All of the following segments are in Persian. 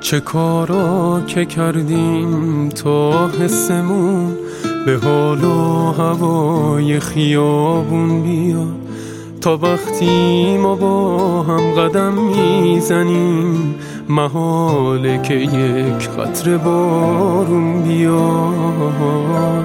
چه کارا که کردیم تا حسمون به حال و هوای خیابون بیاد، تا وقتی ما با هم قدم میزنیم محاله که یک قطره بارون بیاد.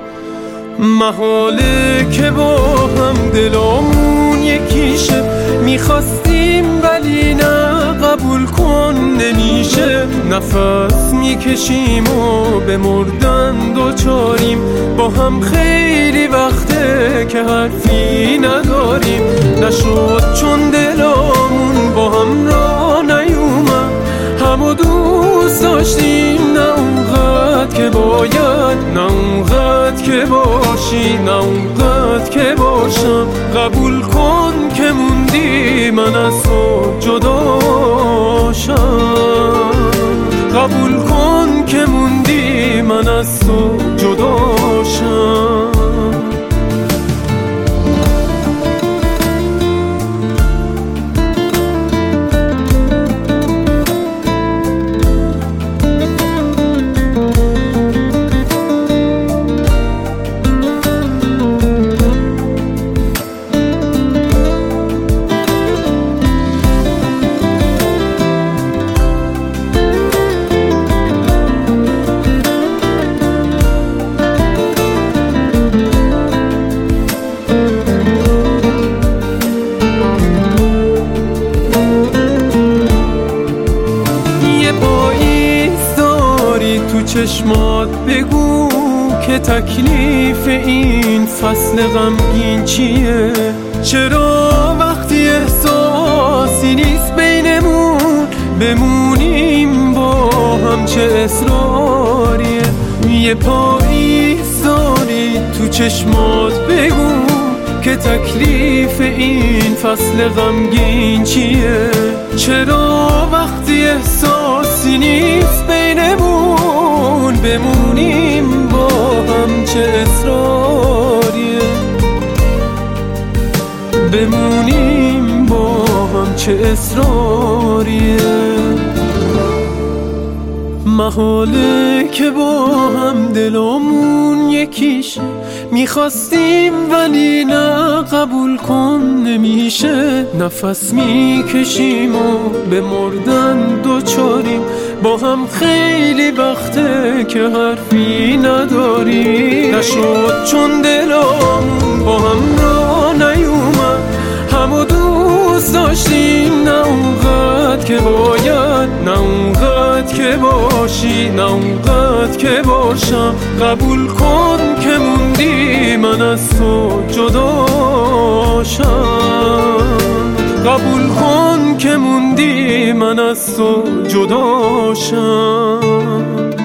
محاله که با هم دلامون یکیشه، میخواستیم ولی نه قبول کن نمیشه. نفس میکشیم و به مردن دوچاریم، با هم خیلی وقته که حرفی نداریم. نشد چون دلامون با هم را نیومد، همو دوست داشتیم نه اونقدر که باید، نه اونقدر که باشی نه اونقدر که باشم. قبول کن که موندی من از تو جداشم، قبول کن که موندی من از تو جداشم. چشمات بگو که تکلیف این فصل غمگین چیه؟ چرا وقتی احساسی نیست بینمون بمونیم با هم؟ چه اصراریه؟ یه پاییز داری تو چشمات بگو که تکلیف این فصل غمگین چیه؟ چرا وقتی احساسی نیست بینمون بمونیم با هم؟ چه اصراریه؟ بمونیم با هم چه اصراریه؟ محاله که با هم دلامون یکیشه، میخواستیم ولی نه قبول کن نمیشه. نفس میکشیم و به مردن دوچاریم، با هم خیلی وقته که حرفی نداریم. نشد چون دلامون با هم را نیومد، همو دوست داشتیم نه اونقدر که باید، نه اونقدر که باشی نه اونقدر که باشم. قبول کن که موندی من از تو جداشم، قبول کن که موندی من از تو جداشم.